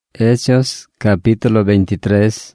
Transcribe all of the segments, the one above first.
Hechos capítulo 23.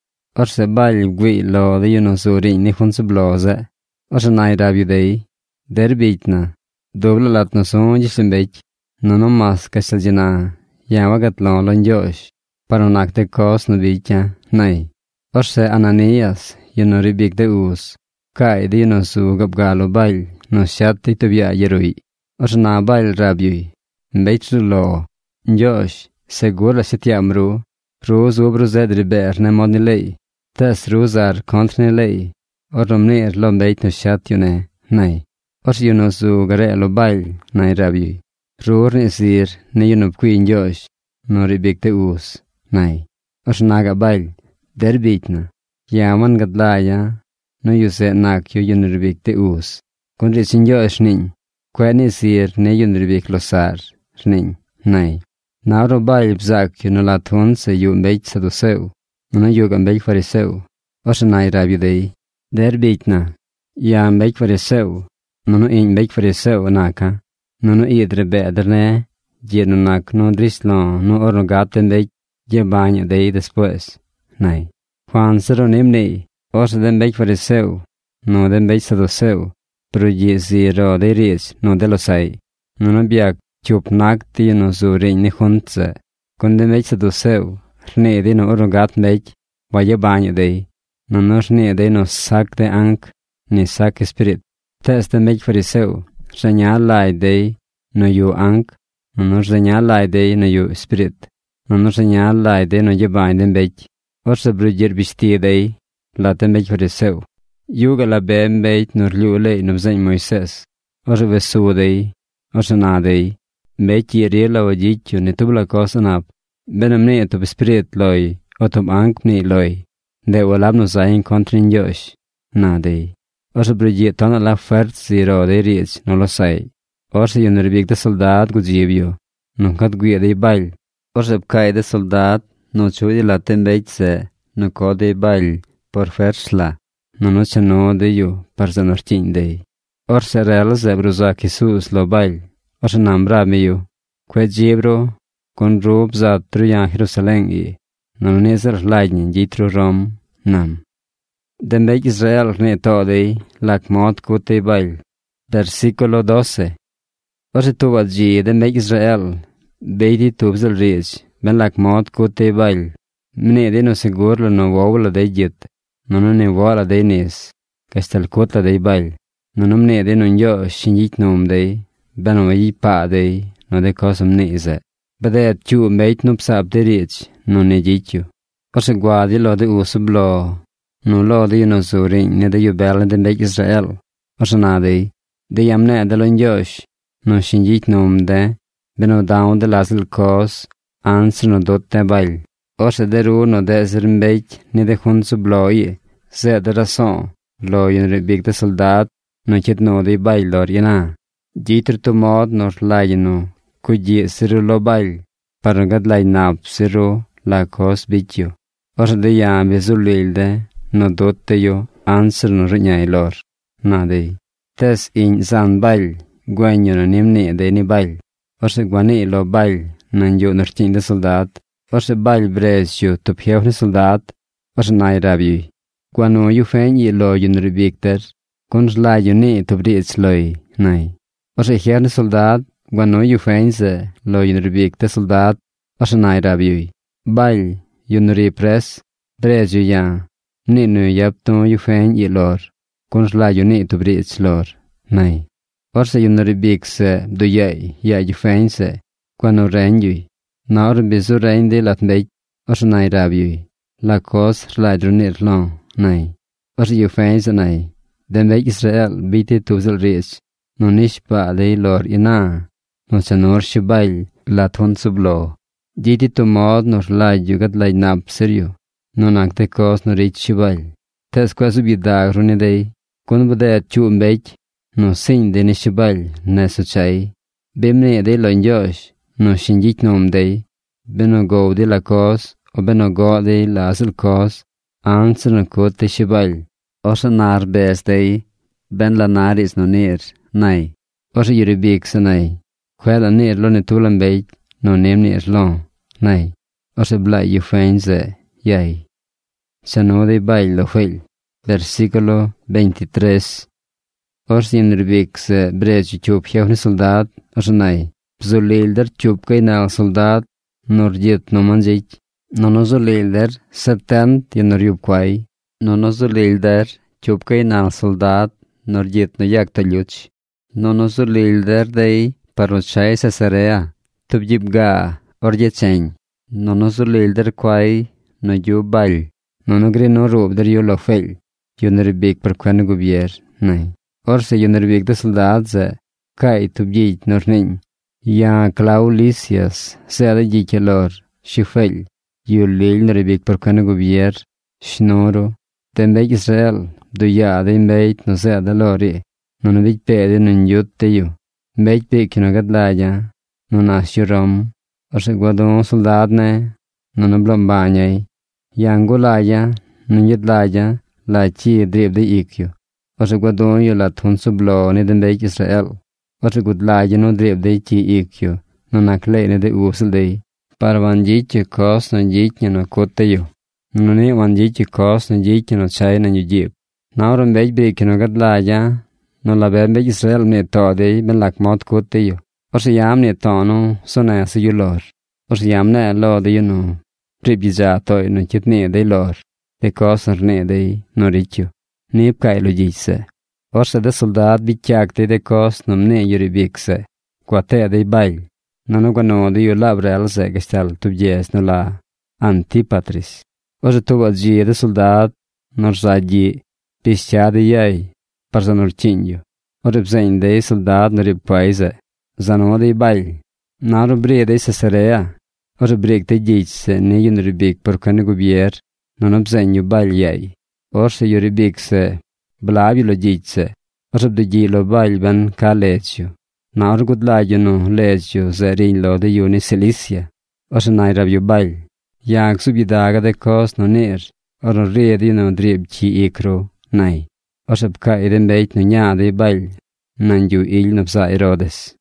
Orse ball gwi lo de yuno suri ni khun sublose. Orse nai rabiudei. Derbitna. Dobla latno son jislimbech. Nono mas kasaljina. Yawagat lo lonjosh. Paronakte kos no bicha. Nai. Orse Ananias. Yuno ribik de us. Kai de yuno su gabgalo ball. No shatti tobia yerui. Orse na ball rabiui. Mbechru lo. Josh. Segura setiamru, ruz ubru zedriber ne modni lei, tes ruzar kontrne lei, oromnir lo beit no shatjune, nai, ors yuno su gare lo bail, nai rabi, rur ne sir, ne yuno queen josh, no ribik te us, nai, ors naga bail, derbitna, yaman gadlaya, no yuse nak yu yuno ribik te us, kun risin josh nin, kweni sir ne yuno ribik lo sar, nin, nai. Nauro bail bzak yuno latun se yu mbech saduseu, no yu mbech fariseu, os nai rabiudei, derbitna, ya mbech fariseu, no in mbech fariseu naka, no idre bederne, no nak no drislon, no ornogate mbech, je baño dei después, nai. Juan sero nimni, os de mbech fariseu, no de mbech saduseu, pero je ziro de rich, no de lo sai, no biak, chup nak ti no zuri ni huntse, kunde mech saduseu, rne di no urogat mech, vaya baño dei, no rne di no sak de ank, ni sak spirit, teste mech fariseu, reña lai dei, no yu ank, no reña lai dei no yu spirit, no reña lai dei no ye baño de mech, orse brujir bishti dei, late mech fariseu, yuga la be mech no rliu lei no bzañ Moises, orse vesu dei, orse na dei, Mech yeriela o jichu ne tubla cosa nap. Benam ne tub spirit loi, o tub ank ne loi. De walab no zain kontrin josh. Na dei. Orse brujie tona la fert ziro de rich no lo sai. Orse yun ribik de soldat gujibio. No kat guia de bail. Orse bkai de soldat no chudi la tembech se. No ko de bail por fersla. No chano de yu par zanortin dei. Orse real ze bruza Jesus lo bail. Orse nambra miu, que jibro, con rub za truyan Jerusalén i, no nezer lajnin jitru rom, nam. Dembek Israel ne todei, lak mod kute bail. Versículo 12. Orse tuva ji dembek Israel, beidi tubzel rich, ben lak mod kute bail. Mne de no segurlo no wawla de jit, no ne wala de nis, kastel kutla de bail. No mne de no njo shinjit nom dei. Beno yi pa dei, no de cosam neze. Bade at chu meit nup sap de rich, no ne jichu. Orse guadi lo de usub lo, no lo de yuno zuring, ne de yubel de mbek Israel. Orse na dei, de yamne de lo njosh, no shinjit nom de, beno daun de lasil kos, answer no dot te bail. Orse de ru no de zir mbek, ne de hun sub lo ye, se de rason, lo yun ribik de soldat, no chit no de bail lor yana. Jitr to mod nor lajno, kuji siru lo bail, paragad laj nap siru la kos bichu. Orse de ya bezulilde, no dotte yo, answer no rinyay lor, na de. Tes in zan bail, guanyo no nimni de ni bail. Orse guani lo bail, nan yo nortin de soldat. Orse bail brez yo tuphev ni soldat. Orse nai rabi. Guano yu fen yi lo yun ribikter, kuns la yu ni tubrits loi, nai. Orse hjerne soldat, guano yu feinse, lo yun ribik te soldat, orse nai rabiui. Bail, yun ripres, brez yu ya, ninu yapton yu fein yi lor, kuns la yu ni tu brits lor, nai. Orse yun ribik se, du yei, ya yu feinse, guano ren yui, na or bizu ren de latmbeit, orse nai rabiui. La kos rlaidru nir long, nai. Orse yu feinse nai, dembek Israel biti tuzal rich, no nishpa de lor ina, no chanor shibail la thon sublo. Jiti to mod no lai yugat lai nap seryo, no nakte kos no rich shibail. Tes kwasu bidag rune dei, kun bude chu mbech, no sin de ni shibail ne suchai. Bimne de lo njosh, no shinjit nom dei, beno go de la kos, o beno go de la asil kos, answer no kote shibail. Osa nar bes dei, ben la naris no nir. Nai, orse yuribik sa nai, kwela nir lo ne tulam beit, no nem nir long, nai. Orse blai yu feinze, yay. Chano de bail lo fail. Versículo 23. Orse inribikse breju chup hiavni soldad, orse nai. Zulilder chup kay nal soldad, nor jit no manjik. Nono zulilder septent ynor yup kway. Nono zulilder chup kay nal soldad, nor jit no yak taluch. Nono zulilder day parochay Cesarea. Tub jib ga, or jecheng. Nono zulilder kway, no yu bail. Nono gre no rob der yu lo fail. Yunribik per kwan gubier, nay. Orse yunribik de soldad ze, kay tub jit nor ning. Ya Claulisias, se ada jikelor, shifel, yulil nribik per kwan gubier, shnoro. Tembek Israel, do ya de imbeit no se ada lori. Non vich pede non yut te yu. Mbeit pek no gadlaya, non asyo rom. Orse guadon soldad ne, non blombanyay. Yangolaya, non yudlaya, la chi drib de ikyo. Orse guadon yu la thun sublo ne den bek Israel. Orse gudlaya no drib de chi ikyo, non akle ne de usel de. Par vanjich kos no jich no kote yu. Non e vanjich kos no jich no chay no yujib. Nauron bek bek no gadlaya, non la bek Israel ne to de ben lak mot kote yu. Orse yam ne to no sona se yu lor. Orse yam ne lo de yu no. Pribiza toy no chit ne de lor. De kos ne de no richu. Nip kai lo jise. Orse de soldad bichakte de kos no ne yuribikse. Quate de bail. Nono gano de yu labrel se gestal tubjes no la Antipatris. Orse tuva ji de soldad nor zaji pischa de yay. Parza nor chinyo. Orse bzain de soldad nor ribquaize. Zano de bail. Naro bre de Cesarea. Orse brek de jitse ne yunribik per kwan gubier. Nono bzain yu bail yay. Orse yuribik se blabi lo jitse. Orse bde lo bail ban ka lechyo. Naur gudlayo no lechyo ze rin lo de yuni Cilicia. Orse nairab yu bail. Yag subidaga de kos no ner. Orse redi no drib chi ikro nai. Orse bka idem beit no nya de bail. Nan yu il no bza Herodes.